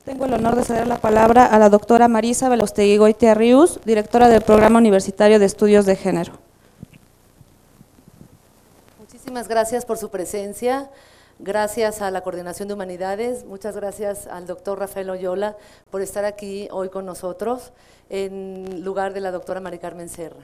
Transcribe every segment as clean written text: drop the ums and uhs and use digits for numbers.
Tengo el honor de ceder la palabra a la doctora Marisa Belaustegui-Goitia Rius, directora del Programa Universitario de Estudios de Género. Muchísimas gracias por su presencia, gracias a la Coordinación de Humanidades, muchas gracias al doctor Rafael Oyola por estar aquí hoy con nosotros en lugar de la doctora Mari Carmen Serra.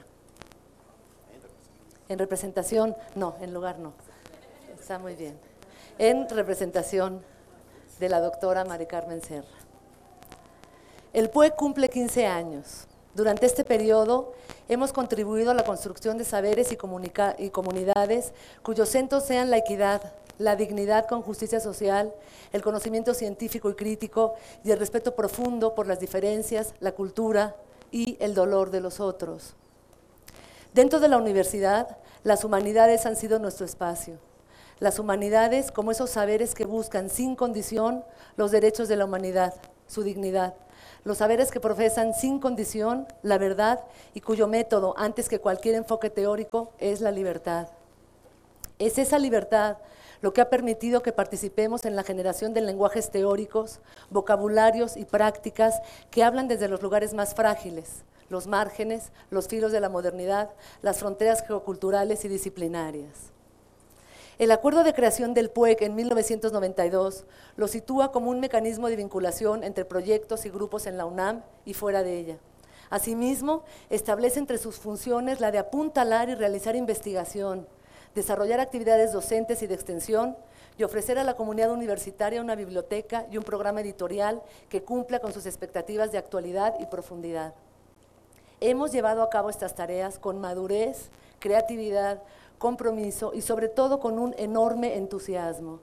En representación, no, en lugar no, está muy bien. En representación de la doctora Mari Carmen Serra. El PUEC cumple 15 años. Durante este periodo hemos contribuido a la construcción de saberes y comunidades cuyos centros sean la equidad, la dignidad con justicia social, el conocimiento científico y crítico y el respeto profundo por las diferencias, la cultura y el dolor de los otros. Dentro de la universidad, las humanidades han sido nuestro espacio. Las humanidades como esos saberes que buscan sin condición los derechos de la humanidad, su dignidad. Los saberes que profesan sin condición la verdad y cuyo método, antes que cualquier enfoque teórico, es la libertad. Es esa libertad lo que ha permitido que participemos en la generación de lenguajes teóricos, vocabularios y prácticas que hablan desde los lugares más frágiles, los márgenes, los filos de la modernidad, las fronteras geoculturales y disciplinarias. El acuerdo de creación del PUEC en 1992 lo sitúa como un mecanismo de vinculación entre proyectos y grupos en la UNAM y fuera de ella. Asimismo, establece entre sus funciones la de apuntalar y realizar investigación, desarrollar actividades docentes y de extensión y ofrecer a la comunidad universitaria una biblioteca y un programa editorial que cumpla con sus expectativas de actualidad y profundidad. Hemos llevado a cabo estas tareas con madurez, creatividad, compromiso y sobre todo con un enorme entusiasmo.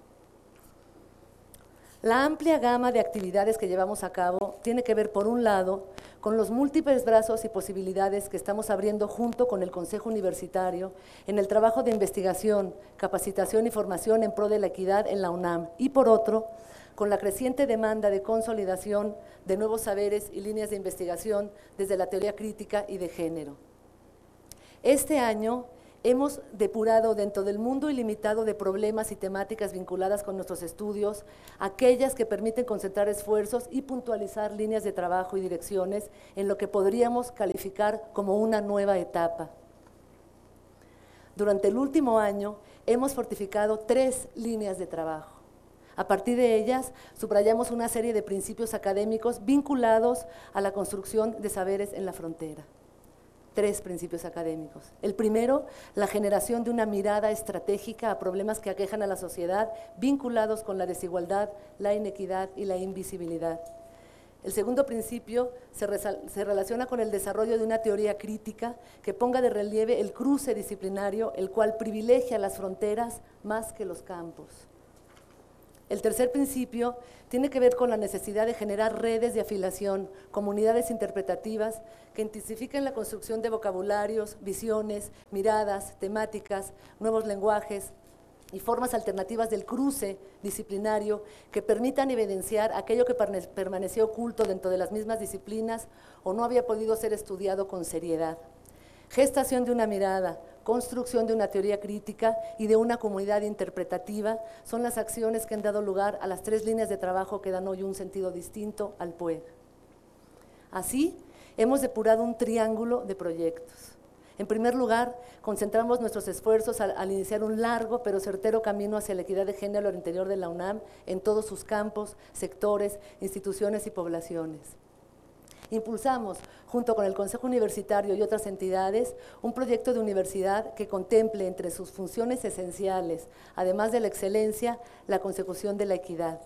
La amplia gama de actividades que llevamos a cabo tiene que ver, por un lado, con los múltiples brazos y posibilidades que estamos abriendo junto con el Consejo Universitario en el trabajo de investigación, capacitación y formación en pro de la equidad en la UNAM, y por otro, con la creciente demanda de consolidación de nuevos saberes y líneas de investigación desde la teoría crítica y de género. Este año hemos depurado dentro del mundo ilimitado de problemas y temáticas vinculadas con nuestros estudios, aquellas que permiten concentrar esfuerzos y puntualizar líneas de trabajo y direcciones en lo que podríamos calificar como una nueva etapa. Durante el último año hemos fortificado 3 líneas de trabajo. A partir de ellas, subrayamos una serie de principios académicos vinculados a la construcción de saberes en la frontera. 3 principios académicos. El primero, la generación de una mirada estratégica a problemas que aquejan a la sociedad vinculados con la desigualdad, la inequidad y la invisibilidad. El segundo principio se relaciona con el desarrollo de una teoría crítica que ponga de relieve el cruce disciplinario, el cual privilegia las fronteras más que los campos. El tercer principio tiene que ver con la necesidad de generar redes de afiliación, comunidades interpretativas que intensifiquen la construcción de vocabularios, visiones, miradas, temáticas, nuevos lenguajes y formas alternativas del cruce disciplinario que permitan evidenciar aquello que permaneció oculto dentro de las mismas disciplinas o no había podido ser estudiado con seriedad. Gestación de una mirada, construcción de una teoría crítica y de una comunidad interpretativa son las acciones que han dado lugar a las 3 líneas de trabajo que dan hoy un sentido distinto al PUEC. Así, hemos depurado un triángulo de proyectos. En primer lugar, concentramos nuestros esfuerzos al iniciar un largo pero certero camino hacia la equidad de género al interior de la UNAM en todos sus campos, sectores, instituciones y poblaciones. Impulsamos, junto con el Consejo Universitario y otras entidades, un proyecto de universidad que contemple entre sus funciones esenciales, además de la excelencia, la consecución de la equidad.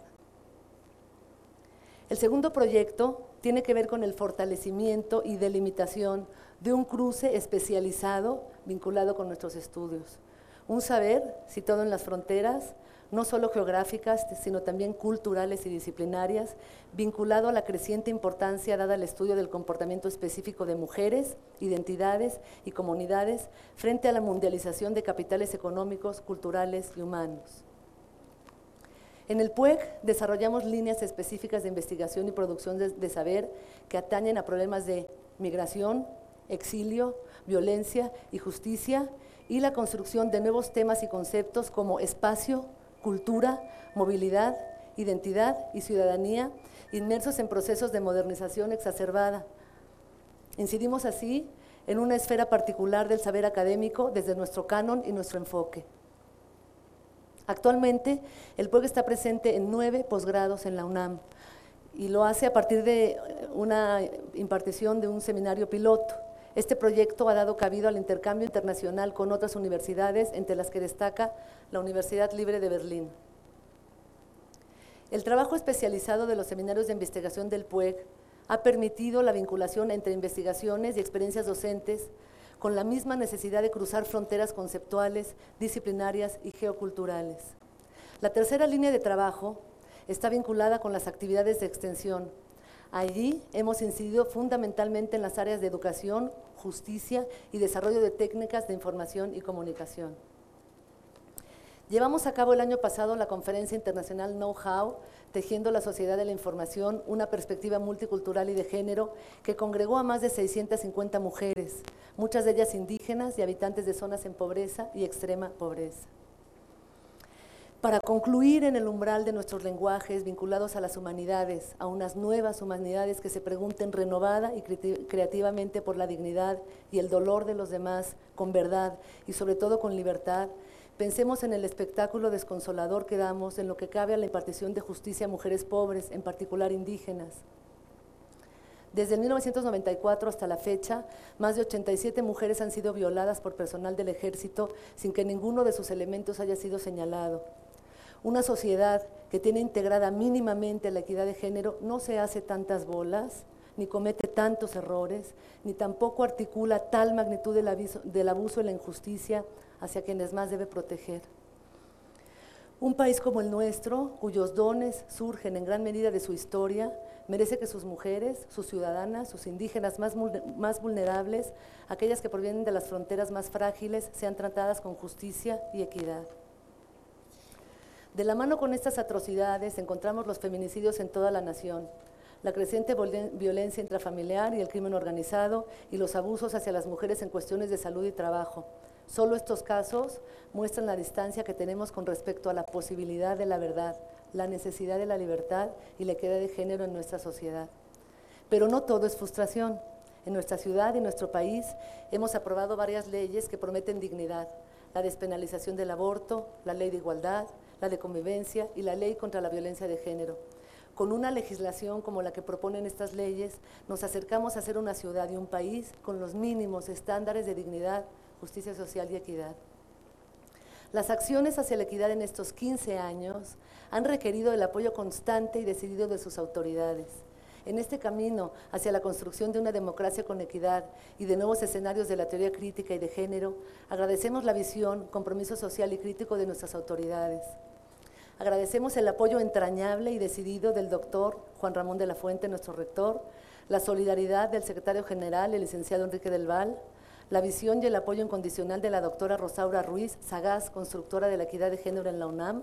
El segundo proyecto tiene que ver con el fortalecimiento y delimitación de un cruce especializado vinculado con nuestros estudios. Un saber situado en las fronteras, no solo geográficas, sino también culturales y disciplinarias, vinculado a la creciente importancia dada al estudio del comportamiento específico de mujeres, identidades y comunidades frente a la mundialización de capitales económicos, culturales y humanos. En el PUEC desarrollamos líneas específicas de investigación y producción de saber que atañen a problemas de migración, exilio, violencia y justicia, y la construcción de nuevos temas y conceptos como espacio, cultura, movilidad identidad y ciudadanía inmersos en procesos de modernización exacerbada. Incidimos así en una esfera particular del saber académico desde nuestro canon y nuestro enfoque. Actualmente, el PUEG está presente en 9 posgrados en la UNAM y lo hace a partir de una impartición de un seminario piloto. Este proyecto ha dado cabida al intercambio internacional con otras universidades, entre las que destaca la Universidad Libre de Berlín. El trabajo especializado de los seminarios de investigación del PUEG ha permitido la vinculación entre investigaciones y experiencias docentes con la misma necesidad de cruzar fronteras conceptuales, disciplinarias y geoculturales. La tercera línea de trabajo está vinculada con las actividades de extensión. Allí hemos incidido fundamentalmente en las áreas de educación, justicia y desarrollo de técnicas de información y comunicación. Llevamos a cabo el año pasado la conferencia internacional Know-How, Tejiendo la Sociedad de la Información, una perspectiva multicultural y de género, que congregó a más de 650 mujeres, muchas de ellas indígenas y habitantes de zonas en pobreza y extrema pobreza. Para concluir en el umbral de nuestros lenguajes vinculados a las humanidades, a unas nuevas humanidades que se pregunten renovada y creativamente por la dignidad y el dolor de los demás, con verdad y sobre todo con libertad, pensemos en el espectáculo desconsolador que damos en lo que cabe a la impartición de justicia a mujeres pobres, en particular indígenas. Desde 1994 hasta la fecha, más de 87 mujeres han sido violadas por personal del ejército sin que ninguno de sus elementos haya sido señalado. Una sociedad que tiene integrada mínimamente la equidad de género no se hace tantas bolas, ni comete tantos errores, ni tampoco articula tal magnitud del abuso y la injusticia hacia quienes más debe proteger. Un país como el nuestro, cuyos dones surgen en gran medida de su historia, merece que sus mujeres, sus ciudadanas, sus indígenas más vulnerables, aquellas que provienen de las fronteras más frágiles, sean tratadas con justicia y equidad. De la mano con estas atrocidades encontramos los feminicidios en toda la nación, la creciente violencia intrafamiliar y el crimen organizado y los abusos hacia las mujeres en cuestiones de salud y trabajo. Solo estos casos muestran la distancia que tenemos con respecto a la posibilidad de la verdad, la necesidad de la libertad y la equidad de género en nuestra sociedad. Pero no todo es frustración. En nuestra ciudad y nuestro país hemos aprobado varias leyes que prometen dignidad: la despenalización del aborto, la ley de igualdad, la de convivencia y la ley contra la violencia de género. Con una legislación como la que proponen estas leyes, nos acercamos a ser una ciudad y un país con los mínimos estándares de dignidad, justicia social y equidad. Las acciones hacia la equidad en estos 15 años han requerido el apoyo constante y decidido de sus autoridades. En este camino hacia la construcción de una democracia con equidad y de nuevos escenarios de la teoría crítica y de género, agradecemos la visión, compromiso social y crítico de nuestras autoridades. Agradecemos el apoyo entrañable y decidido del doctor Juan Ramón de la Fuente, nuestro rector, la solidaridad del secretario general, el licenciado Enrique del Val, la visión y el apoyo incondicional de la doctora Rosaura Ruiz, sagaz constructora de la equidad de género en la UNAM,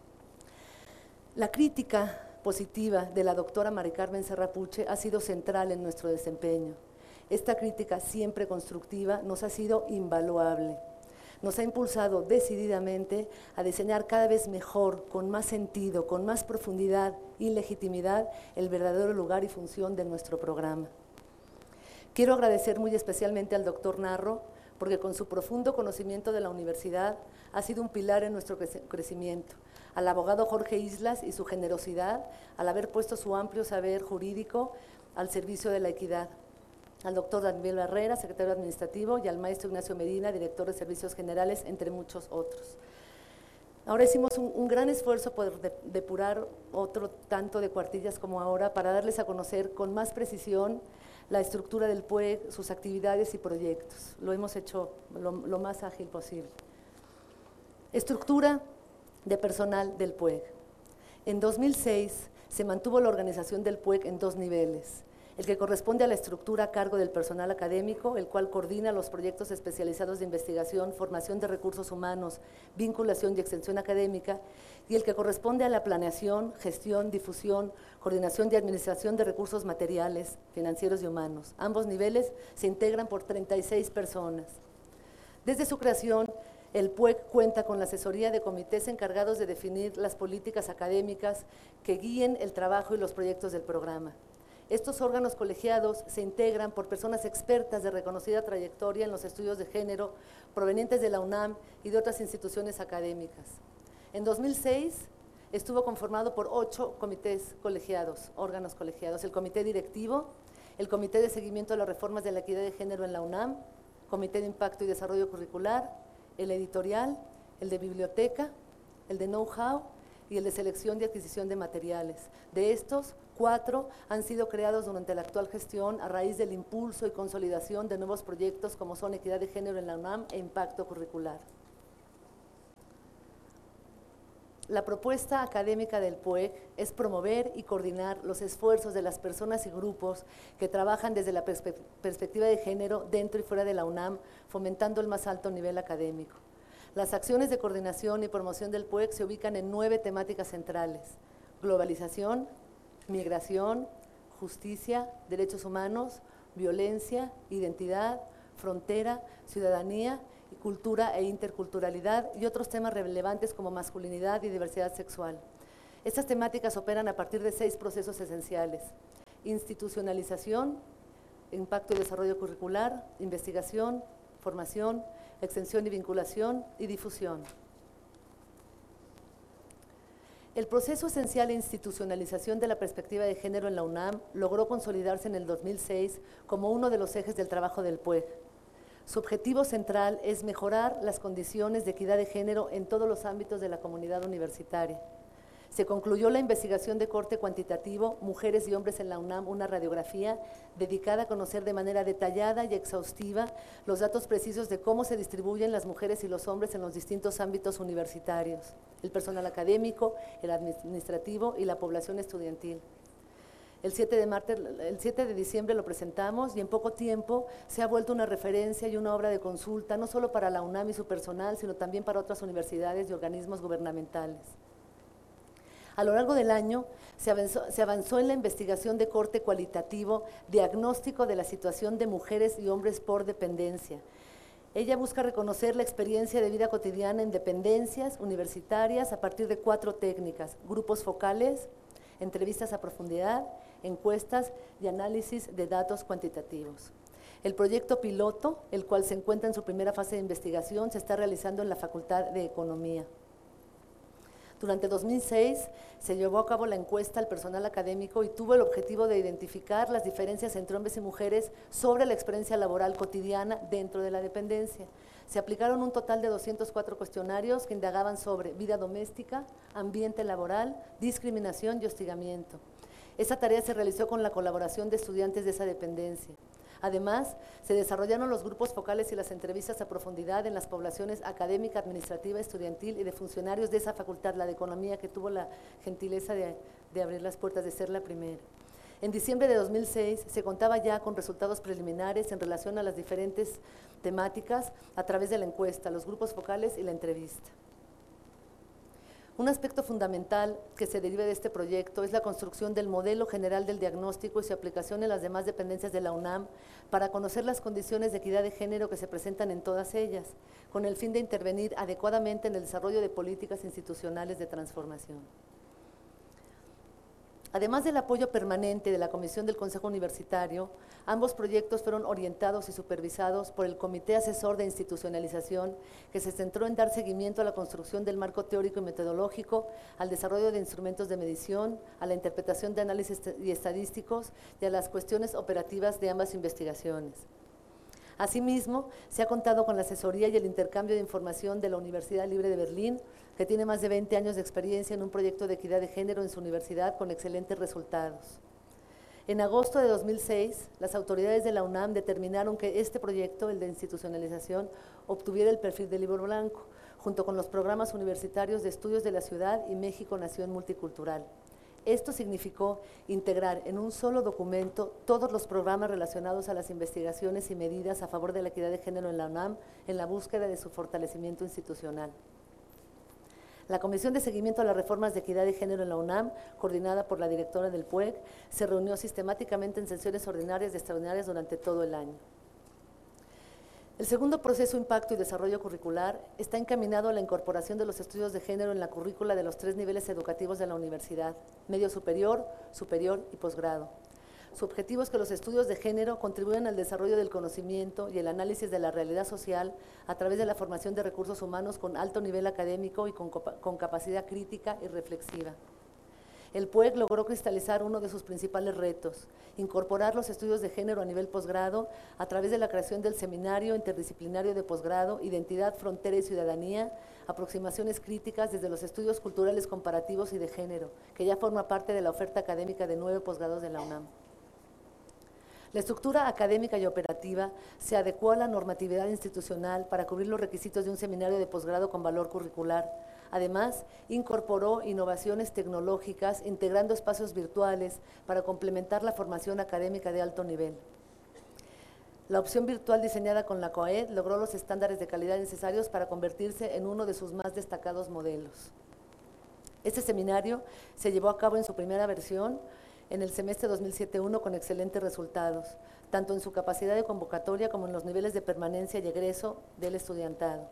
la crítica positiva de la doctora Mari Carmen Serra Puche ha sido central en nuestro desempeño. Esta crítica siempre constructiva nos ha sido invaluable. Nos ha impulsado decididamente a diseñar cada vez mejor, con más sentido, con más profundidad y legitimidad, el verdadero lugar y función de nuestro programa. Quiero agradecer muy especialmente al doctor Narro, porque con su profundo conocimiento de la universidad ha sido un pilar en nuestro crecimiento, al abogado Jorge Islas y su generosidad al haber puesto su amplio saber jurídico al servicio de la equidad, al doctor Daniel Barrera, secretario administrativo, y al maestro Ignacio Medina, director de servicios generales, entre muchos otros. Ahora hicimos un gran esfuerzo por depurar otro tanto de cuartillas como ahora para darles a conocer con más precisión la estructura del PUEG, sus actividades y proyectos. Lo hemos hecho lo más ágil posible. Estructura de personal del PUEG. En 2006 se mantuvo la organización del PUEG en 2 niveles. El que corresponde a la estructura a cargo del personal académico, el cual coordina los proyectos especializados de investigación, formación de recursos humanos, vinculación y extensión académica, y el que corresponde a la planeación, gestión, difusión, coordinación y administración de recursos materiales, financieros y humanos. Ambos niveles se integran por 36 personas. Desde su creación, El PUEC cuenta con la asesoría de comités encargados de definir las políticas académicas que guíen el trabajo y los proyectos del programa. Estos órganos colegiados se integran por personas expertas de reconocida trayectoria en los estudios de género, provenientes de la UNAM y de otras instituciones académicas. En 2006 estuvo conformado por 8 comités colegiados, órganos colegiados: el comité directivo, el comité de seguimiento de las reformas de la equidad de género en la UNAM, comité de impacto y desarrollo curricular, el editorial, el de biblioteca, el de know-how y el de selección y adquisición de materiales. De estos, 4 han sido creados durante la actual gestión a raíz del impulso y consolidación de nuevos proyectos como son equidad de género en la UNAM e impacto curricular. La propuesta académica del PUEC es promover y coordinar los esfuerzos de las personas y grupos que trabajan desde la perspectiva de género dentro y fuera de la UNAM, fomentando el más alto nivel académico. Las acciones de coordinación y promoción del PUEC se ubican en 9 temáticas centrales: globalización, migración, justicia, derechos humanos, violencia, identidad, frontera, ciudadanía, cultura e interculturalidad, y otros temas relevantes como masculinidad y diversidad sexual. Estas temáticas operan a partir de 6 procesos esenciales: institucionalización, impacto y desarrollo curricular, investigación, formación, extensión y vinculación y difusión. El proceso esencial de institucionalización de la perspectiva de género en la UNAM logró consolidarse en el 2006 como uno de los ejes del trabajo del PUEC. Su objetivo central es mejorar las condiciones de equidad de género en todos los ámbitos de la comunidad universitaria. Se concluyó la investigación de corte cuantitativo Mujeres y Hombres en la UNAM, una radiografía dedicada a conocer de manera detallada y exhaustiva los datos precisos de cómo se distribuyen las mujeres y los hombres en los distintos ámbitos universitarios: el personal académico, el administrativo y la población estudiantil. El 7 de diciembre lo presentamos y en poco tiempo se ha vuelto una referencia y una obra de consulta, no solo para la UNAM y su personal, sino también para otras universidades y organismos gubernamentales. A lo largo del año se avanzó en la investigación de corte cualitativo, diagnóstico de la situación de mujeres y hombres por dependencia. Ella busca reconocer la experiencia de vida cotidiana en dependencias universitarias a partir de 4 técnicas: grupos focales, entrevistas a profundidad, encuestas y análisis de datos cuantitativos. El proyecto piloto, el cual se encuentra en su primera fase de investigación, se está realizando en la Facultad de Economía. Durante 2006 se llevó a cabo la encuesta al personal académico y tuvo el objetivo de identificar las diferencias entre hombres y mujeres sobre la experiencia laboral cotidiana dentro de la dependencia. Se aplicaron un total de 204 cuestionarios que indagaban sobre vida doméstica, ambiente laboral, discriminación y hostigamiento. Esta tarea se realizó con la colaboración de estudiantes de esa dependencia. Además, se desarrollaron los grupos focales y las entrevistas a profundidad en las poblaciones académica, administrativa, estudiantil y de funcionarios de esa facultad, la de Economía, que tuvo la gentileza de abrir las puertas, de ser la primera. En diciembre de 2006 se contaba ya con resultados preliminares en relación a las diferentes temáticas a través de la encuesta, los grupos focales y la entrevista. Un aspecto fundamental que se deriva de este proyecto es la construcción del modelo general del diagnóstico y su aplicación en las demás dependencias de la UNAM para conocer las condiciones de equidad de género que se presentan en todas ellas, con el fin de intervenir adecuadamente en el desarrollo de políticas institucionales de transformación. Además del apoyo permanente de la Comisión del Consejo Universitario, ambos proyectos fueron orientados y supervisados por el Comité Asesor de Institucionalización, que se centró en dar seguimiento a la construcción del marco teórico y metodológico, al desarrollo de instrumentos de medición, a la interpretación de análisis y estadísticos y a las cuestiones operativas de ambas investigaciones. Asimismo, se ha contado con la asesoría y el intercambio de información de la Universidad Libre de Berlín, que tiene más de 20 años de experiencia en un proyecto de equidad de género en su universidad con excelentes resultados. En agosto de 2006, las autoridades de la UNAM determinaron que este proyecto, el de institucionalización, obtuviera el perfil de libro blanco, junto con los programas universitarios de estudios de la ciudad y México Nación Multicultural. Esto significó integrar en un solo documento todos los programas relacionados a las investigaciones y medidas a favor de la equidad de género en la UNAM en la búsqueda de su fortalecimiento institucional. La Comisión de Seguimiento a las Reformas de Equidad de Género en la UNAM, coordinada por la directora del PUEC, se reunió sistemáticamente en sesiones ordinarias y extraordinarias durante todo el año. El segundo proceso, impacto y desarrollo curricular, está encaminado a la incorporación de los estudios de género en la currícula de los 3 niveles educativos de la universidad: medio superior, superior y posgrado. Su objetivo es que los estudios de género contribuyan al desarrollo del conocimiento y el análisis de la realidad social a través de la formación de recursos humanos con alto nivel académico y con capacidad crítica y reflexiva. El PUEC logró cristalizar uno de sus principales retos: incorporar los estudios de género a nivel posgrado a través de la creación del Seminario Interdisciplinario de Posgrado, Identidad, Frontera y Ciudadanía, aproximaciones críticas desde los estudios culturales comparativos y de género, que ya forma parte de la oferta académica de 9 posgrados de la UNAM. La estructura académica y operativa se adecuó a la normatividad institucional para cubrir los requisitos de un seminario de posgrado con valor curricular. Además, incorporó innovaciones tecnológicas, integrando espacios virtuales para complementar la formación académica de alto nivel. La opción virtual diseñada con la COAED logró los estándares de calidad necesarios para convertirse en uno de sus más destacados modelos. Este seminario se llevó a cabo en su primera versión en el semestre 2007-1 con excelentes resultados, tanto en su capacidad de convocatoria como en los niveles de permanencia y egreso del estudiantado.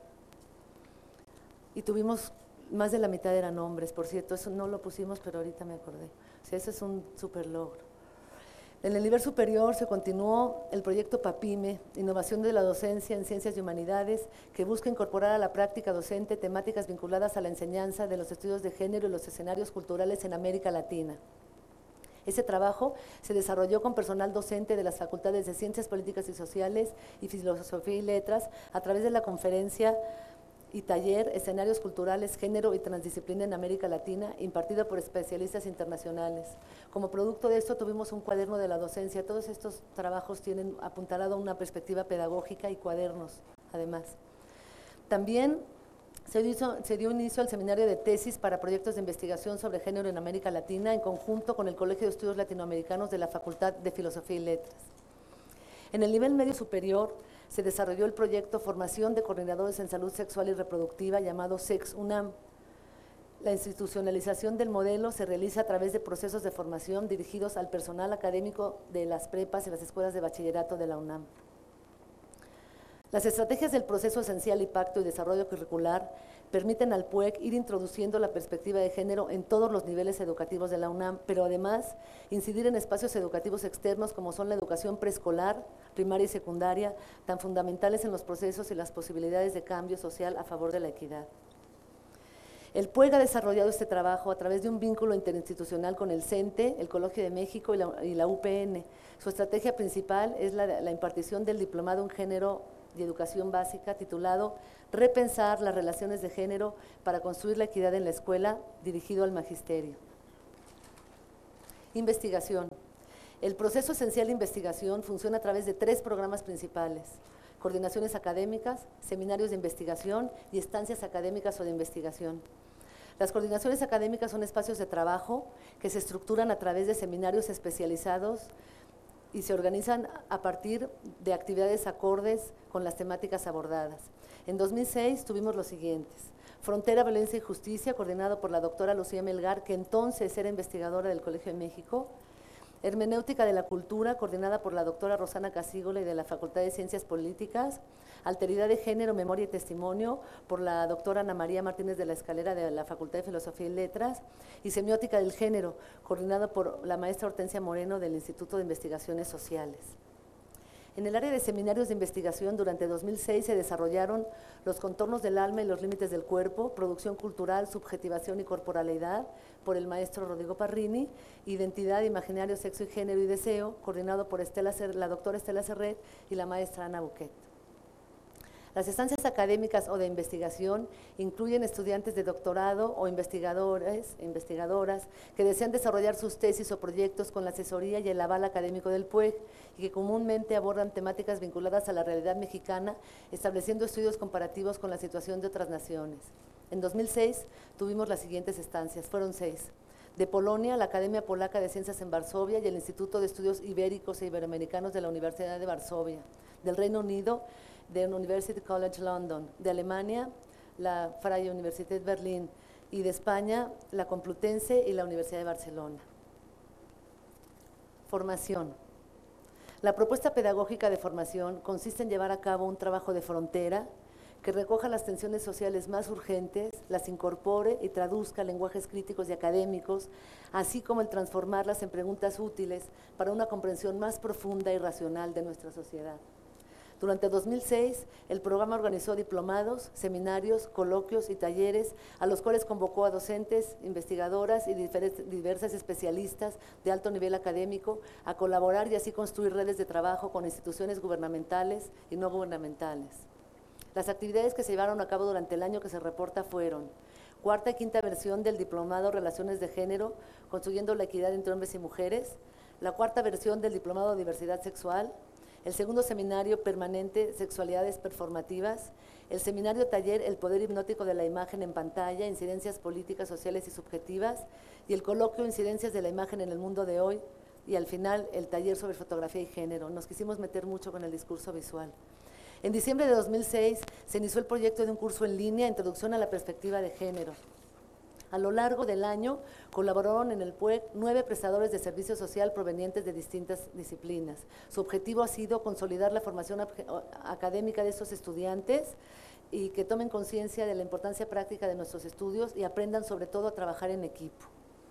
Y tuvimos más de la mitad eran hombres, por cierto, eso no lo pusimos, pero ahorita me acordé. O sea, eso es un súper logro. En el nivel superior se continuó el proyecto PAPIME, Innovación de la Docencia en Ciencias y Humanidades, que busca incorporar a la práctica docente temáticas vinculadas a la enseñanza de los estudios de género y los escenarios culturales en América Latina. Ese trabajo se desarrolló con personal docente de las facultades de Ciencias Políticas y Sociales y Filosofía y Letras a través de la conferencia y taller Escenarios Culturales, Género y Transdisciplina en América Latina, impartida por especialistas internacionales. Como producto de esto tuvimos un cuaderno de la docencia. Todos estos trabajos tienen apuntalado una perspectiva pedagógica y cuadernos, además. También se dio inicio al seminario de tesis para proyectos de investigación sobre género en América Latina en conjunto con el Colegio de Estudios Latinoamericanos de la Facultad de Filosofía y Letras. En el nivel medio superior se desarrolló el proyecto Formación de Coordinadores en Salud Sexual y Reproductiva llamado SEX-UNAM. La institucionalización del modelo se realiza a través de procesos de formación dirigidos al personal académico de las prepas y las escuelas de bachillerato de la UNAM. Las estrategias del proceso esencial, impacto y desarrollo curricular permiten al PUEC ir introduciendo la perspectiva de género en todos los niveles educativos de la UNAM, pero además incidir en espacios educativos externos como son la educación preescolar, primaria y secundaria, tan fundamentales en los procesos y las posibilidades de cambio social a favor de la equidad. El PUEC ha desarrollado este trabajo a través de un vínculo interinstitucional con el CENTE, el Colegio de México y la UPN. Su estrategia principal es la impartición del diplomado en género y educación básica titulado Repensar las relaciones de género para construir la equidad en la escuela, dirigido al magisterio. Investigación. El proceso esencial de investigación funciona a través de 3 programas principales: coordinaciones académicas, seminarios de investigación y estancias académicas o de investigación. Las coordinaciones académicas son espacios de trabajo que se estructuran a través de seminarios especializados y se organizan a partir de actividades acordes con las temáticas abordadas. En 2006 tuvimos los siguientes: Frontera, Violencia y Justicia, coordinado por la doctora Lucía Melgar, que entonces era investigadora del Colegio de México. Hermenéutica de la Cultura, coordinada por la doctora Rosana Casígola y de la Facultad de Ciencias Políticas. Alteridad de Género, Memoria y Testimonio, por la doctora Ana María Martínez de la Escalera de la Facultad de Filosofía y Letras. Y Semiótica del Género, coordinada por la maestra Hortensia Moreno del Instituto de Investigaciones Sociales. En el área de seminarios de investigación, durante 2006 se desarrollaron Los contornos del alma y los límites del cuerpo, Producción cultural, subjetivación y corporalidad, por el maestro Rodrigo Parrini, Identidad, Imaginario, Sexo y Género y Deseo, coordinado por la doctora Estela Serret y la maestra Ana Buquet. Las estancias académicas o de investigación incluyen estudiantes de doctorado o investigadores e investigadoras que desean desarrollar sus tesis o proyectos con la asesoría y el aval académico del PUEC y que comúnmente abordan temáticas vinculadas a la realidad mexicana, estableciendo estudios comparativos con la situación de otras naciones. En 2006 tuvimos las siguientes estancias, fueron 6. De Polonia, la Academia Polaca de Ciencias en Varsovia y el Instituto de Estudios Ibéricos e Iberoamericanos de la Universidad de Varsovia. Del Reino Unido, de University College London. De Alemania, la Freie Universität Berlin. Y de España, la Complutense y la Universidad de Barcelona. Formación. La propuesta pedagógica de formación consiste en llevar a cabo un trabajo de frontera que recoja las tensiones sociales más urgentes, las incorpore y traduzca lenguajes críticos y académicos, así como el transformarlas en preguntas útiles para una comprensión más profunda y racional de nuestra sociedad. Durante 2006, el programa organizó diplomados, seminarios, coloquios y talleres, a los cuales convocó a docentes, investigadoras y diversas especialistas de alto nivel académico a colaborar y así construir redes de trabajo con instituciones gubernamentales y no gubernamentales. Las actividades que se llevaron a cabo durante el año que se reporta fueron: cuarta y quinta versión del diplomado Relaciones de Género, construyendo la equidad entre hombres y mujeres; la cuarta versión del diplomado Diversidad Sexual; el segundo seminario permanente Sexualidades Performativas; el seminario taller El poder hipnótico de la imagen en pantalla, incidencias políticas, sociales y subjetivas; y el coloquio Incidencias de la imagen en el mundo de hoy; y al final el taller sobre fotografía y género. Nos quisimos meter mucho con el discurso visual. En diciembre de 2006 se inició el proyecto de un curso en línea, Introducción a la Perspectiva de Género. A lo largo del año colaboraron en el PUEC 9 prestadores de servicio social provenientes de distintas disciplinas. Su objetivo ha sido consolidar la formación académica de estos estudiantes y que tomen conciencia de la importancia práctica de nuestros estudios y aprendan sobre todo a trabajar en equipo.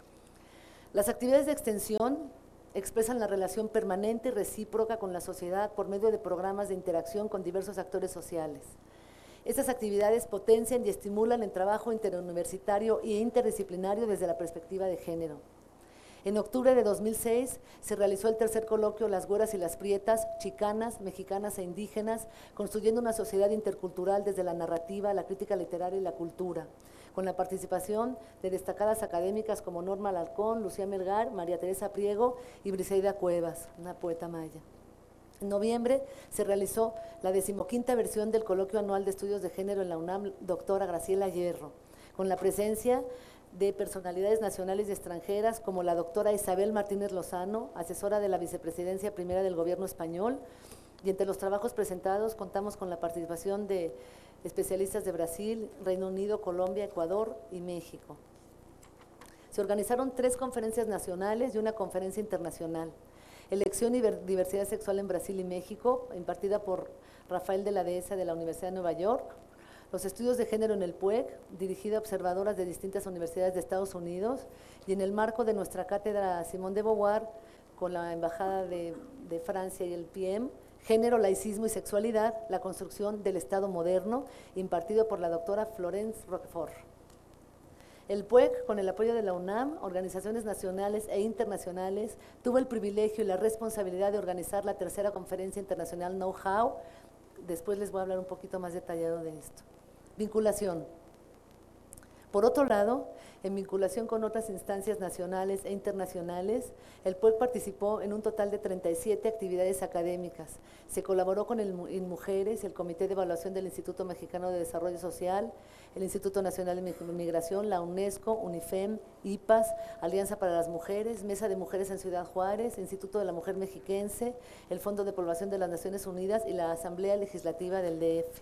Las actividades de extensión expresan la relación permanente y recíproca con la sociedad por medio de programas de interacción con diversos actores sociales. Estas actividades potencian y estimulan el trabajo interuniversitario e interdisciplinario desde la perspectiva de género. En octubre de 2006 se realizó el tercer coloquio Las güeras y las prietas, chicanas, mexicanas e indígenas, construyendo una sociedad intercultural desde la narrativa, la crítica literaria y la cultura, con la participación de destacadas académicas como Norma Alarcón, Lucía Melgar, María Teresa Priego y Briseida Cuevas, una poeta maya. En noviembre se realizó la 15ª versión del Coloquio Anual de Estudios de Género en la UNAM, doctora Graciela Hierro, con la presencia de personalidades nacionales y extranjeras como la doctora Isabel Martínez Lozano, asesora de la Vicepresidencia Primera del Gobierno español, y entre los trabajos presentados contamos con la participación de especialistas de Brasil, Reino Unido, Colombia, Ecuador y México. Se organizaron 3 conferencias nacionales y una conferencia internacional. Elección y diversidad sexual en Brasil y México, impartida por Rafael de la Dehesa de la Universidad de Nueva York. Los estudios de género en el PUEC, dirigida a observadoras de distintas universidades de Estados Unidos, y en el marco de nuestra cátedra Simone de Beauvoir, con la Embajada de Francia y el PM, Género, Laicismo y Sexualidad, la construcción del Estado moderno, impartido por la doctora Florence Roquefort. El PUEC, con el apoyo de la UNAM, organizaciones nacionales e internacionales, tuvo el privilegio y la responsabilidad de organizar la tercera conferencia internacional Know-How. Después les voy a hablar un poquito más detallado de esto. Vinculación. Por otro lado, en vinculación con otras instancias nacionales e internacionales, el PUEC participó en un total de 37 actividades académicas. Se colaboró con InMujeres, el Comité de Evaluación del Instituto Mexicano de Desarrollo Social, el Instituto Nacional de Migración, la UNESCO, UNIFEM, IPAS, Alianza para las Mujeres, Mesa de Mujeres en Ciudad Juárez, Instituto de la Mujer Mexiquense, el Fondo de Población de las Naciones Unidas y la Asamblea Legislativa del DF.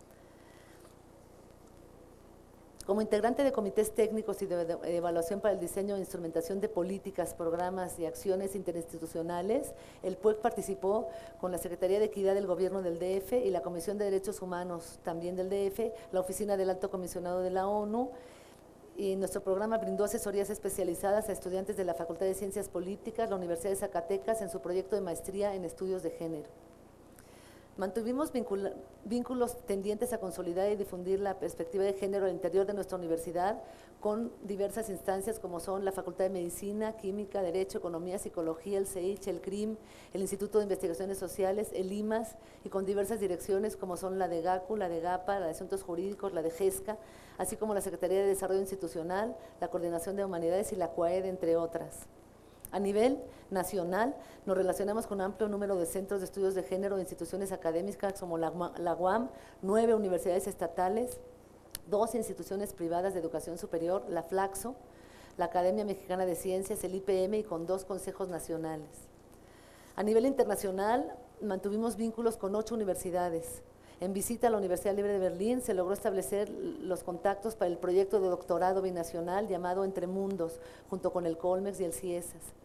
Como integrante de comités técnicos y de evaluación para el diseño e instrumentación de políticas, programas y acciones interinstitucionales, el PUEC participó con la Secretaría de Equidad del Gobierno del DF y la Comisión de Derechos Humanos también del DF, la Oficina del Alto Comisionado de la ONU, y nuestro programa brindó asesorías especializadas a estudiantes de la Facultad de Ciencias Políticas, la Universidad de Zacatecas, en su proyecto de maestría en estudios de género. Mantuvimos vínculos tendientes a consolidar y difundir la perspectiva de género al interior de nuestra universidad con diversas instancias como son la Facultad de Medicina, Química, Derecho, Economía, Psicología, el CEICH, el CRIM, el Instituto de Investigaciones Sociales, el IMAS, y con diversas direcciones como son la de GACU, la de GAPA, la de Asuntos Jurídicos, la de GESCA, así como la Secretaría de Desarrollo Institucional, la Coordinación de Humanidades y la CUAED, entre otras. A nivel nacional, nos relacionamos con un amplio número de centros de estudios de género e instituciones académicas como la UAM, 9 universidades estatales, 2 instituciones privadas de educación superior, la Flaxo, la Academia Mexicana de Ciencias, el IPM, y con 2 consejos nacionales. A nivel internacional, mantuvimos vínculos con 8 universidades. En visita a la Universidad Libre de Berlín se logró establecer los contactos para el proyecto de doctorado binacional llamado Entre Mundos, junto con el Colmex y el CIESAS.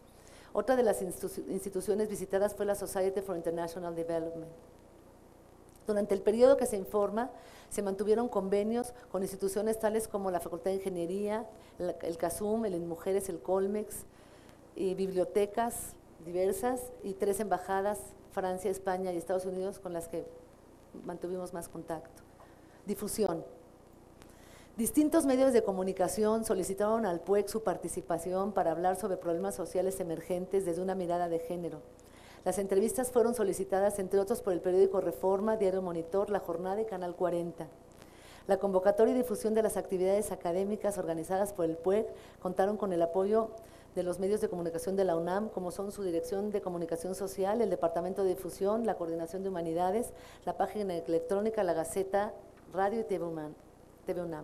Otra de las instituciones visitadas fue la Society for International Development. Durante el periodo que se informa, se mantuvieron convenios con instituciones tales como la Facultad de Ingeniería, el CASUM, el INMujeres, el Colmex, y bibliotecas diversas y 3 embajadas, Francia, España y Estados Unidos, con las que mantuvimos más contacto. Difusión. Distintos medios de comunicación solicitaron al PUEC su participación para hablar sobre problemas sociales emergentes desde una mirada de género. Las entrevistas fueron solicitadas, entre otros, por el periódico Reforma, Diario Monitor, La Jornada y Canal 40. La convocatoria y difusión de las actividades académicas organizadas por el PUEC contaron con el apoyo de los medios de comunicación de la UNAM, como son su Dirección de Comunicación Social, el Departamento de Difusión, la Coordinación de Humanidades, la página electrónica, la Gaceta, Radio y TV UNAM.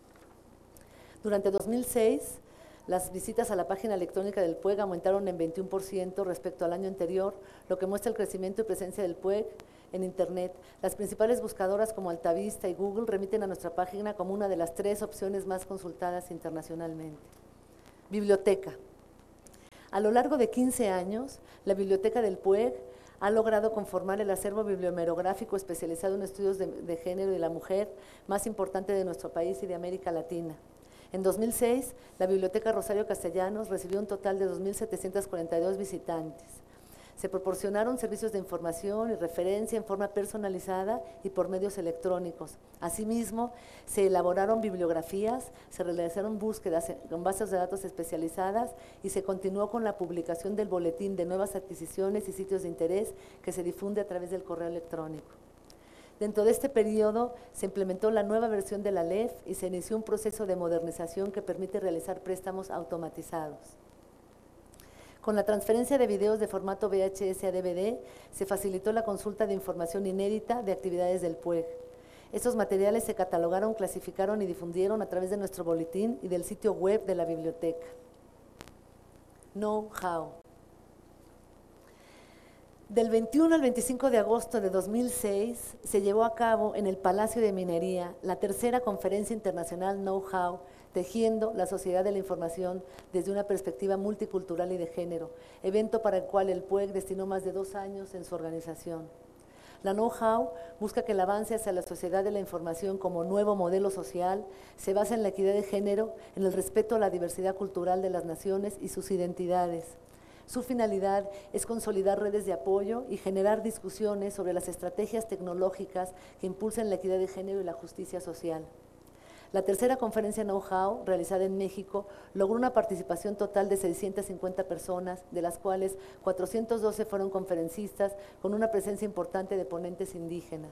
Durante 2006, las visitas a la página electrónica del PUEC aumentaron en 21% respecto al año anterior, lo que muestra el crecimiento y presencia del PUEC en Internet. Las principales buscadoras como Altavista y Google remiten a nuestra página como una de las 3 opciones más consultadas internacionalmente. Biblioteca. A lo largo de 15 años, la Biblioteca del PUEC ha logrado conformar el acervo bibliomerográfico especializado en estudios de género y la mujer más importante de nuestro país y de América Latina. En 2006, la Biblioteca Rosario Castellanos recibió un total de 2.742 visitantes. Se proporcionaron servicios de información y referencia en forma personalizada y por medios electrónicos. Asimismo, se elaboraron bibliografías, se realizaron búsquedas con bases de datos especializadas y se continuó con la publicación del boletín de nuevas adquisiciones y sitios de interés que se difunde a través del correo electrónico. Dentro de este periodo se implementó la nueva versión de la LEF y se inició un proceso de modernización que permite realizar préstamos automatizados. Con la transferencia de videos de formato VHS a DVD, se facilitó la consulta de información inédita de actividades del PUEC. Estos materiales se catalogaron, clasificaron y difundieron a través de nuestro boletín y del sitio web de la biblioteca. Know-how. Del 21 al 25 de agosto de 2006 se llevó a cabo en el Palacio de Minería la tercera Conferencia Internacional Know-how, tejiendo la sociedad de la información desde una perspectiva multicultural y de género, evento para el cual el PUEC destinó más de 2 años en su organización. La Know-how busca que el avance hacia la sociedad de la información como nuevo modelo social se basa en la equidad de género, en el respeto a la diversidad cultural de las naciones y sus identidades. Su finalidad es consolidar redes de apoyo y generar discusiones sobre las estrategias tecnológicas que impulsen la equidad de género y la justicia social. La tercera conferencia Know-how, realizada en México, logró una participación total de 650 personas, de las cuales 412 fueron conferencistas, con una presencia importante de ponentes indígenas.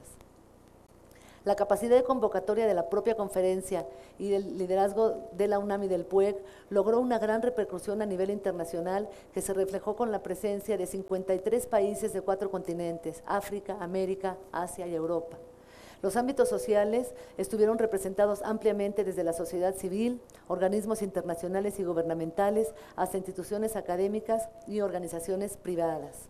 La capacidad de convocatoria de la propia conferencia y del liderazgo de la UNAM y del PUEC logró una gran repercusión a nivel internacional que se reflejó con la presencia de 53 países de 4 continentes, África, América, Asia y Europa. Los ámbitos sociales estuvieron representados ampliamente desde la sociedad civil, organismos internacionales y gubernamentales, hasta instituciones académicas y organizaciones privadas.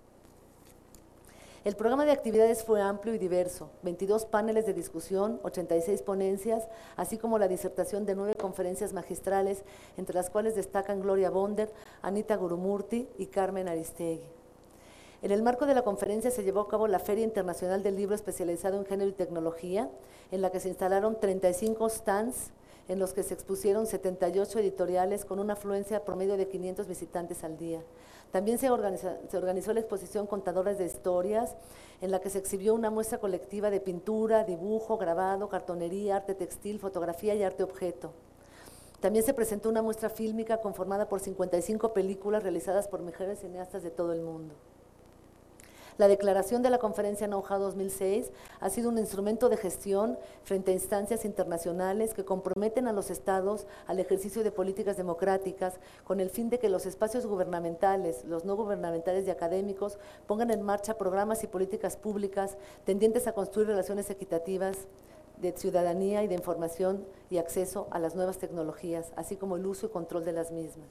El programa de actividades fue amplio y diverso, 22 paneles de discusión, 86 ponencias, así como la disertación de 9 conferencias magistrales, entre las cuales destacan Gloria Bonder, Anita Gurumurti y Carmen Aristegui. En el marco de la conferencia se llevó a cabo la Feria Internacional del Libro especializado en género y tecnología, en la que se instalaron 35 stands, en los que se expusieron 78 editoriales con una afluencia promedio de 500 visitantes al día. También se organizó la exposición Contadores de Historias, en la que se exhibió una muestra colectiva de pintura, dibujo, grabado, cartonería, arte textil, fotografía y arte objeto. También se presentó una muestra fílmica conformada por 55 películas realizadas por mujeres cineastas de todo el mundo. La declaración de la Conferencia Know-how 2006 ha sido un instrumento de gestión frente a instancias internacionales que comprometen a los estados al ejercicio de políticas democráticas con el fin de que los espacios gubernamentales, los no gubernamentales y académicos pongan en marcha programas y políticas públicas tendientes a construir relaciones equitativas de ciudadanía y de información y acceso a las nuevas tecnologías, así como el uso y control de las mismas.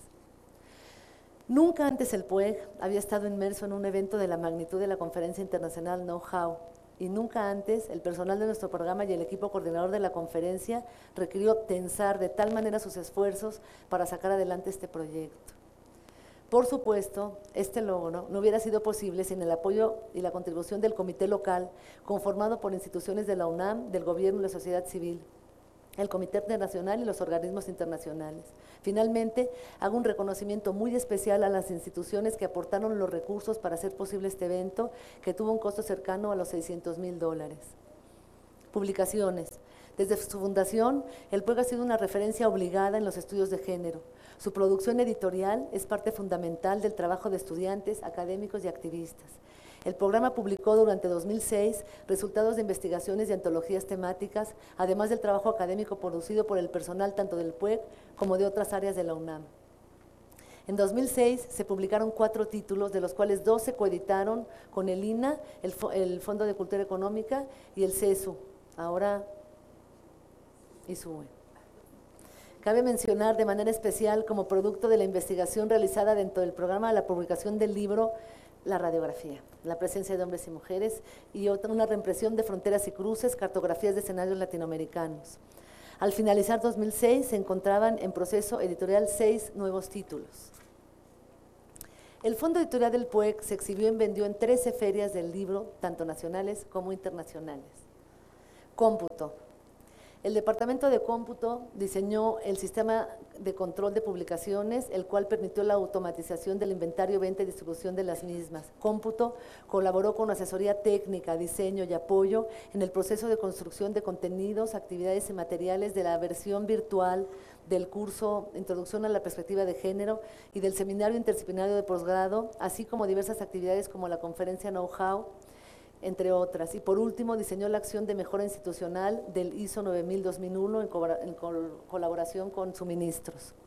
Nunca antes el PUEC había estado inmerso en un evento de la magnitud de la Conferencia Internacional Know-how y nunca antes el personal de nuestro programa y el equipo coordinador de la conferencia requirió tensar de tal manera sus esfuerzos para sacar adelante este proyecto. Por supuesto, este logro no hubiera sido posible sin el apoyo y la contribución del comité local, conformado por instituciones de la UNAM, del gobierno y la sociedad civil, el Comité Internacional y los organismos internacionales. Finalmente, hago un reconocimiento muy especial a las instituciones que aportaron los recursos para hacer posible este evento, que tuvo un costo cercano a los $600,000. Publicaciones. Desde su fundación, el PUEG ha sido una referencia obligada en los estudios de género. Su producción editorial es parte fundamental del trabajo de estudiantes, académicos y activistas. El programa publicó durante 2006 resultados de investigaciones y antologías temáticas, además del trabajo académico producido por el personal tanto del PUEG como de otras áreas de la UNAM. En 2006 se publicaron 4 títulos, de los cuales 2 se coeditaron con el INA, el Fondo de Cultura Económica, y el CESU, ahora ISUE. Cabe mencionar de manera especial, como producto de la investigación realizada dentro del programa de la publicación del libro, la radiografía, la presencia de hombres y mujeres, y una reimpresión de Fronteras y Cruces, cartografías de escenarios latinoamericanos. Al finalizar 2006 se encontraban en proceso editorial 6 nuevos títulos. El Fondo Editorial del PUEG se exhibió y vendió en 13 ferias del libro, tanto nacionales como internacionales. Cómputo. El Departamento de Cómputo diseñó el sistema de control de publicaciones, el cual permitió la automatización del inventario, venta y distribución de las mismas. Cómputo colaboró con asesoría técnica, diseño y apoyo en el proceso de construcción de contenidos, actividades y materiales de la versión virtual del curso Introducción a la Perspectiva de Género y del Seminario Interdisciplinario de Posgrado, así como diversas actividades como la conferencia Know-How, entre otras. Y por último, diseñó la acción de mejora institucional del ISO 9000-2001 en colaboración con suministros.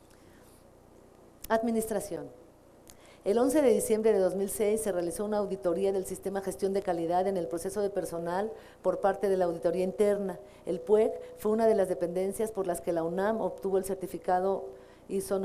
Administración. El 11 de diciembre de 2006 se realizó una auditoría del sistema gestión de calidad en el proceso de personal por parte de la auditoría interna. El PUEG fue una de las dependencias por las que la UNAM obtuvo el certificado ISO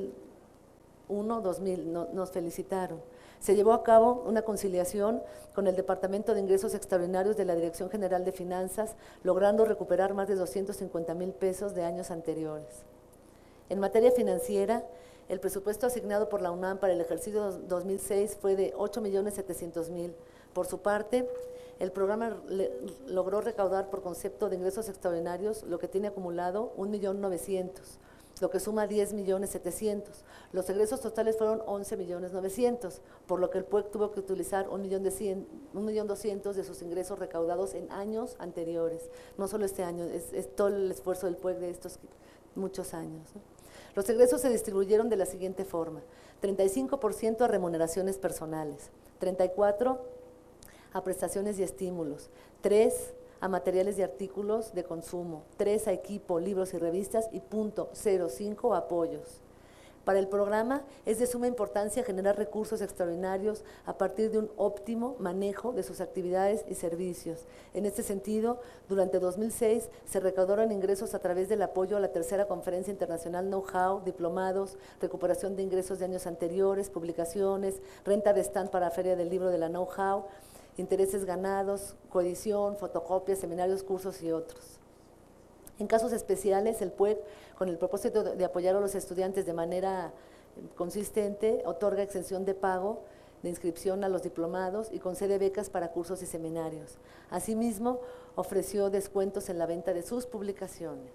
9001-2000. Nos felicitaron. Se llevó a cabo una conciliación con el Departamento de Ingresos Extraordinarios de la Dirección General de Finanzas, logrando recuperar más de 250,000 pesos de años anteriores. En materia financiera, el presupuesto asignado por la UNAM para el ejercicio 2006 fue de 8,700,000. Por su parte, el programa logró recaudar por concepto de ingresos extraordinarios lo que tiene acumulado 1,900,000, lo que suma 10,700,000. Los egresos totales fueron 11,900,000, por lo que el PUEG tuvo que utilizar 1,200,000 de sus ingresos recaudados en años anteriores. No solo este año, es todo el esfuerzo del PUEG de estos muchos años, ¿no? Los egresos se distribuyeron de la siguiente forma: 35% a remuneraciones personales, 34% a prestaciones y estímulos, 3% a materiales y artículos de consumo, 3% a equipo, libros y revistas y 0.05% a apoyos. Para el programa es de suma importancia generar recursos extraordinarios a partir de un óptimo manejo de sus actividades y servicios. En este sentido, durante 2006 se recaudaron ingresos a través del apoyo a la tercera Conferencia Internacional Know-How, diplomados, recuperación de ingresos de años anteriores, publicaciones, renta de stand para la Feria del Libro de la Know-How, intereses ganados, coedición, fotocopias, seminarios, cursos y otros. En casos especiales, el PUEG, con el propósito de apoyar a los estudiantes de manera consistente, otorga exención de pago de inscripción a los diplomados y concede becas para cursos y seminarios. Asimismo, ofreció descuentos en la venta de sus publicaciones.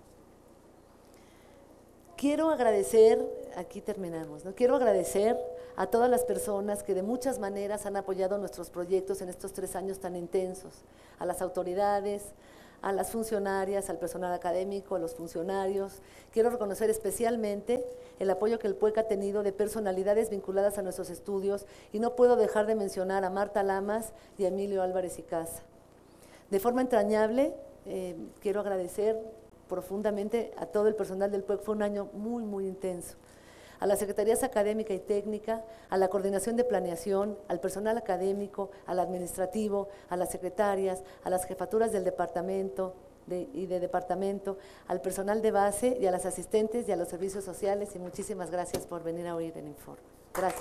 Quiero agradecer, aquí terminamos, ¿no? Quiero agradecer a todas las personas que de muchas maneras han apoyado nuestros proyectos en estos 3 años tan intensos, a las autoridades, a las funcionarias, al personal académico, a los funcionarios. Quiero reconocer especialmente el apoyo que el PUEG ha tenido de personalidades vinculadas a nuestros estudios, y no puedo dejar de mencionar a Marta Lamas y a Emilio Álvarez y Casa. De forma entrañable, quiero agradecer profundamente a todo el personal del PUEG. Fue un año muy, muy intenso. A las secretarías académica y técnica, a la coordinación de planeación, al personal académico, al administrativo, a las secretarias, a las jefaturas del departamento y de departamento, al personal de base y a las asistentes y a los servicios sociales, y muchísimas gracias por venir a oír el informe. Gracias.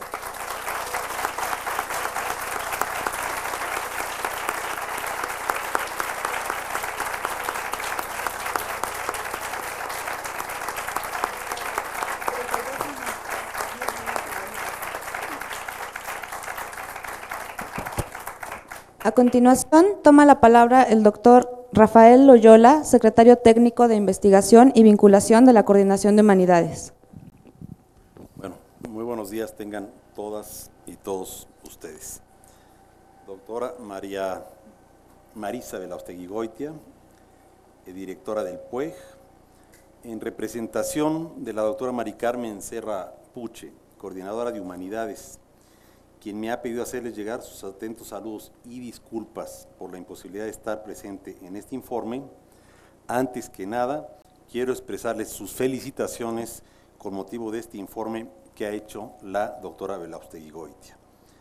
A continuación, toma la palabra el doctor Rafael Loyola, secretario técnico de Investigación y Vinculación de la Coordinación de Humanidades. Bueno, muy buenos días tengan todas y todos ustedes. Doctora Marisa Belaustegui-Goitia, directora del PUEG, en representación de la doctora Mari Carmen Serra Puche, coordinadora de Humanidades, quien me ha pedido hacerles llegar sus atentos saludos y disculpas por la imposibilidad de estar presente en este informe. Antes que nada, quiero expresarles sus felicitaciones con motivo de este informe que ha hecho la doctora Belaustegui-Goitia.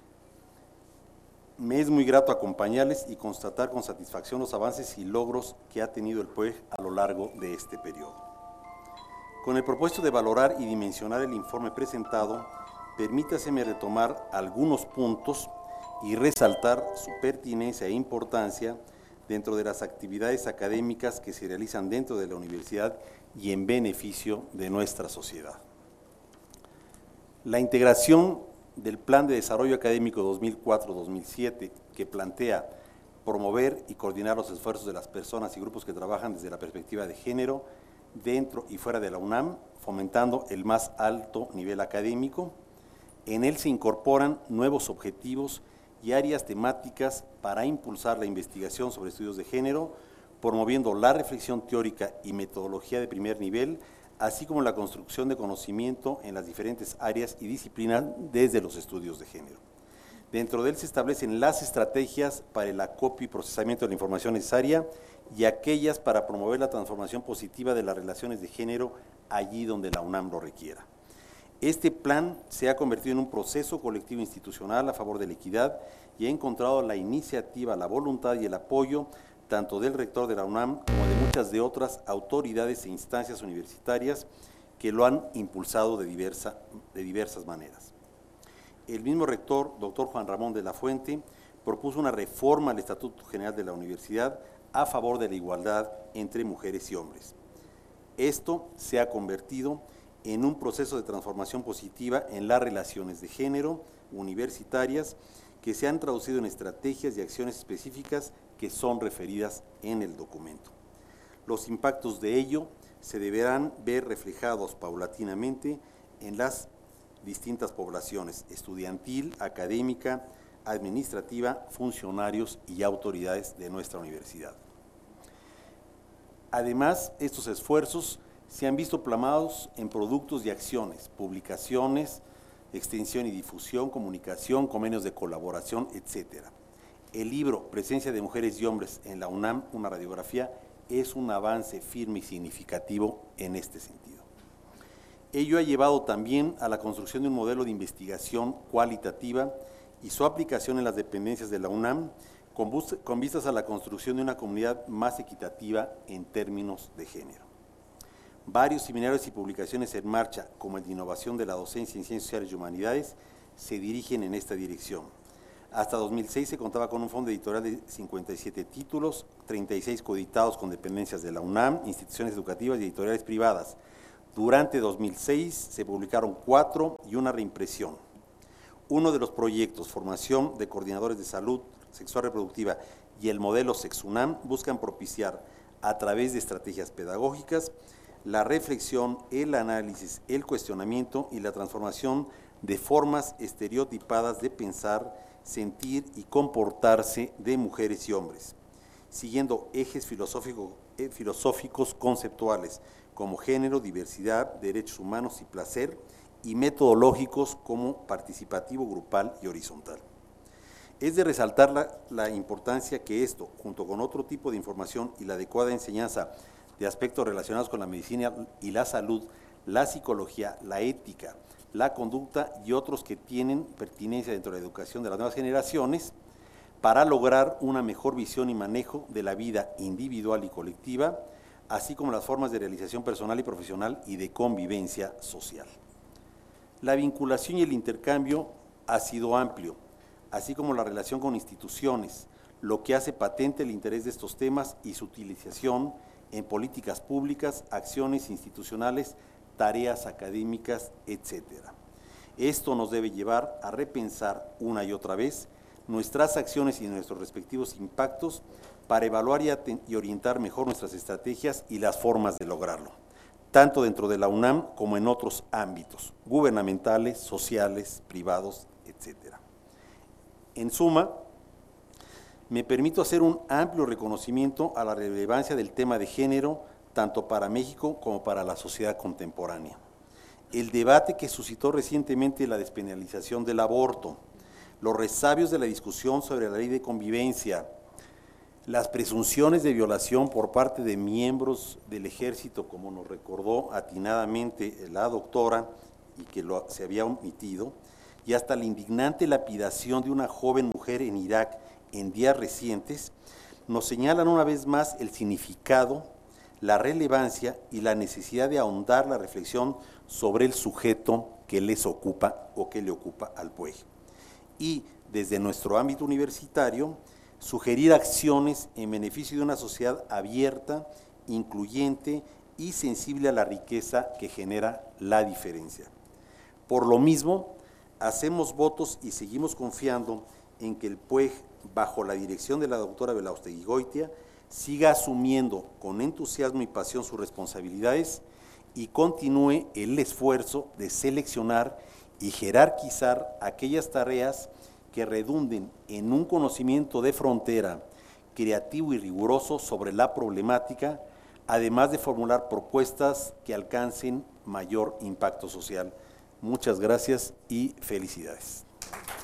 Me es muy grato acompañarles y constatar con satisfacción los avances y logros que ha tenido el PUEG a lo largo de este periodo. Con el propósito de valorar y dimensionar el informe presentado, permítaseme retomar algunos puntos y resaltar su pertinencia e importancia dentro de las actividades académicas que se realizan dentro de la universidad y en beneficio de nuestra sociedad. La integración del Plan de Desarrollo Académico 2004-2007, que plantea promover y coordinar los esfuerzos de las personas y grupos que trabajan desde la perspectiva de género, dentro y fuera de la UNAM, fomentando el más alto nivel académico. En él se incorporan nuevos objetivos y áreas temáticas para impulsar la investigación sobre estudios de género, promoviendo la reflexión teórica y metodología de primer nivel, así como la construcción de conocimiento en las diferentes áreas y disciplinas desde los estudios de género. Dentro de él se establecen las estrategias para el acopio y procesamiento de la información necesaria y aquellas para promover la transformación positiva de las relaciones de género allí donde la UNAM lo requiera. Este plan se ha convertido en un proceso colectivo institucional a favor de la equidad y ha encontrado la iniciativa, la voluntad y el apoyo tanto del rector de la UNAM como de muchas de otras autoridades e instancias universitarias que lo han impulsado de diversas maneras. El mismo rector, doctor Juan Ramón de la Fuente, propuso una reforma al Estatuto General de la Universidad a favor de la igualdad entre mujeres y hombres. Esto se ha convertido en un proceso de transformación positiva en las relaciones de género universitarias que se han traducido en estrategias y acciones específicas que son referidas en el documento. Los impactos de ello se deberán ver reflejados paulatinamente en las distintas poblaciones, estudiantil, académica, administrativa, funcionarios y autoridades de nuestra universidad. Además, estos esfuerzos se han visto plasmados en productos y acciones, publicaciones, extensión y difusión, comunicación, convenios de colaboración, etcétera. El libro Presencia de Mujeres y Hombres en la UNAM, una radiografía, es un avance firme y significativo en este sentido. Ello ha llevado también a la construcción de un modelo de investigación cualitativa y su aplicación en las dependencias de la UNAM con vistas a la construcción de una comunidad más equitativa en términos de género. Varios seminarios y publicaciones en marcha, como el de innovación de la docencia en Ciencias Sociales y Humanidades, se dirigen en esta dirección. Hasta 2006 se contaba con un fondo editorial de 57 títulos, 36 coeditados con dependencias de la UNAM, instituciones educativas y editoriales privadas. Durante 2006 se publicaron 4 y una reimpresión. Uno de los proyectos, formación de coordinadores de salud sexual reproductiva y el modelo SexUNAM, buscan propiciar a través de estrategias pedagógicas la reflexión, el análisis, el cuestionamiento y la transformación de formas estereotipadas de pensar, sentir y comportarse de mujeres y hombres, siguiendo ejes filosóficos conceptuales como género, diversidad, derechos humanos y placer, y metodológicos como participativo, grupal y horizontal. Es de resaltar la importancia que esto, junto con otro tipo de información y la adecuada enseñanza de aspectos relacionados con la medicina y la salud, la psicología, la ética, la conducta y otros que tienen pertinencia dentro de la educación de las nuevas generaciones, para lograr una mejor visión y manejo de la vida individual y colectiva, así como las formas de realización personal y profesional y de convivencia social. La vinculación y el intercambio ha sido amplio, así como la relación con instituciones, lo que hace patente el interés de estos temas y su utilización en políticas públicas, acciones institucionales, tareas académicas, etc. Esto nos debe llevar a repensar una y otra vez nuestras acciones y nuestros respectivos impactos para evaluar y orientar mejor nuestras estrategias y las formas de lograrlo, tanto dentro de la UNAM como en otros ámbitos, gubernamentales, sociales, privados, etc. En suma, me permito hacer un amplio reconocimiento a la relevancia del tema de género, tanto para México como para la sociedad contemporánea. El debate que suscitó recientemente la despenalización del aborto, los resabios de la discusión sobre la ley de convivencia, las presunciones de violación por parte de miembros del ejército, como nos recordó atinadamente la doctora, y que se había omitido, y hasta la indignante lapidación de una joven mujer en Irak en días recientes, nos señalan una vez más el significado, la relevancia y la necesidad de ahondar la reflexión sobre el sujeto que les ocupa o que le ocupa al PUEG. Y desde nuestro ámbito universitario, sugerir acciones en beneficio de una sociedad abierta, incluyente y sensible a la riqueza que genera la diferencia. Por lo mismo, hacemos votos y seguimos confiando en que el PUEG, bajo la dirección de la doctora Belaustegui-Goitia, siga asumiendo con entusiasmo y pasión sus responsabilidades y continúe el esfuerzo de seleccionar y jerarquizar aquellas tareas que redunden en un conocimiento de frontera creativo y riguroso sobre la problemática, además de formular propuestas que alcancen mayor impacto social. Muchas gracias y felicidades.